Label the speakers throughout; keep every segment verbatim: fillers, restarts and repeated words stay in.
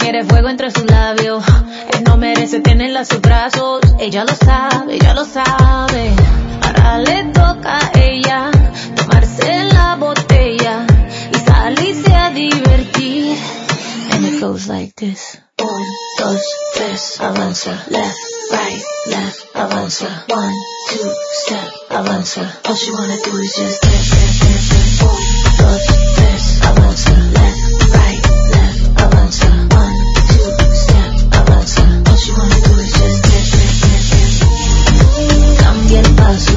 Speaker 1: quiere fuego entre sus labios. Él no merece tenerla a sus brazos. Ella lo sabe, ella lo sabe. Ahora le toca a ella tomarse la botella y salirse a divertir. And it goes like this. Un, dos, tres, avanza. Left, right, left, avanza. One, two, step, avanza. All she wanna do is just dance, dance, dance, dance. Un, dos, tres, avanza. Left, right, left, avanza. One, two, step, avanza. All she wanna do is just dance, dance, dance, dance. Cambia el paso,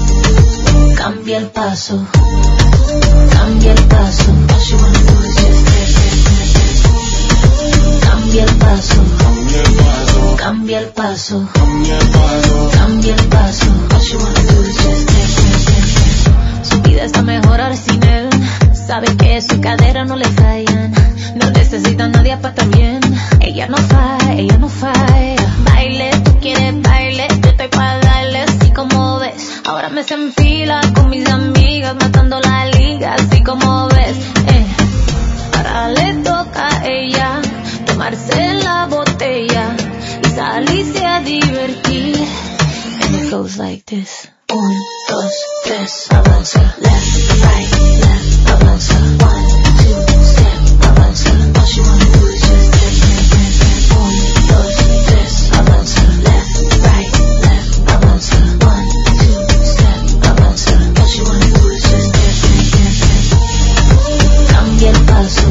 Speaker 1: cambia el paso, cambia el paso. All she wanna do is just dance, dance, dance, dance. Cambia el paso, cambia el paso, cambia el paso. All she wanna do is just dance, dance, dance, dance. Su vida está mejor ahora sin él. Sabe que su cadera no le fallan. No necesita a nadie para estar bien. Ella no falla, ella no falla. Baile, tú quieres baile, yo estoy para darle así como ves. Ahora me se enfila con mis amigas matando la liga así como ves. Eh. Ahora le toca a ella tomarse la botella y salirse a divertir. And it goes like this. Un, dos, tres, avanza. Left, right, left, avanza. One, two, step, avanza. All she wanna do is just dance, dance, dance, dance. Un, dos, tres, avanza. Left, right, left, avanza. One, two, step, avanza. All she wanna do is just dance, dance, dance, dance. Cambia el paso,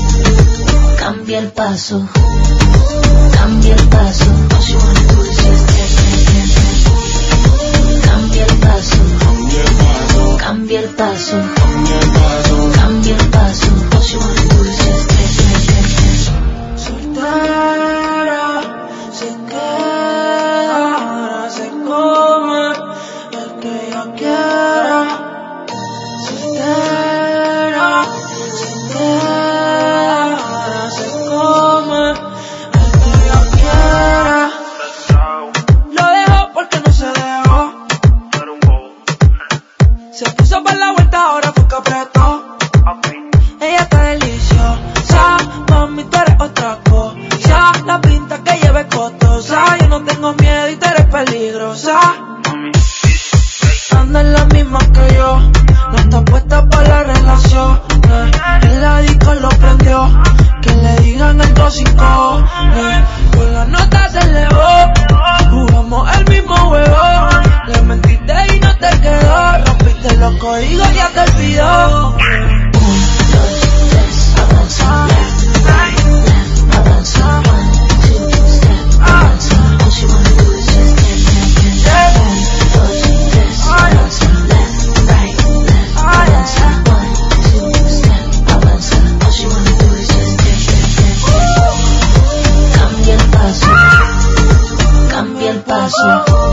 Speaker 1: cambia el paso, cambia el paso. All she wanna do is just dance, dance, dance, dance. Cambia el paso, cambia el paso, cambia el paso. All she wanna do is just dance, dance, dance, dance.
Speaker 2: Soltera, se queda, se come el que ella quiera. Soltera, se queda, se come el que ella quiera. Lo dejó porque no se dejó. Se puso para la vuelta, ahora fue que apretó. Ella está deliciosa, mami, tú eres otra cosa. La pinta que lleva es costosa. Yo no tengo miedo y tú eres peligrosa. Anda en la misma que yo, no está puesta para la relación. Eh. En la disco lo prendió, que le digan el dos cinco. Eh. Con la nota se elevó, jugamos el mismo juego. Le mentiste y no te quedó, rompiste los códigos y ya te olvidó.
Speaker 1: Un, dos, tres, avanza. Left, right, left, avanza. One, two, step, avanza. All she wanna do is just dance, dance, dance. Un, dos, tres, avanza. Left, right, left, avanza. One, two, step, avanza. All she wanna do is just dance, dance, dance, dance. Cambia el paso, cambia el paso.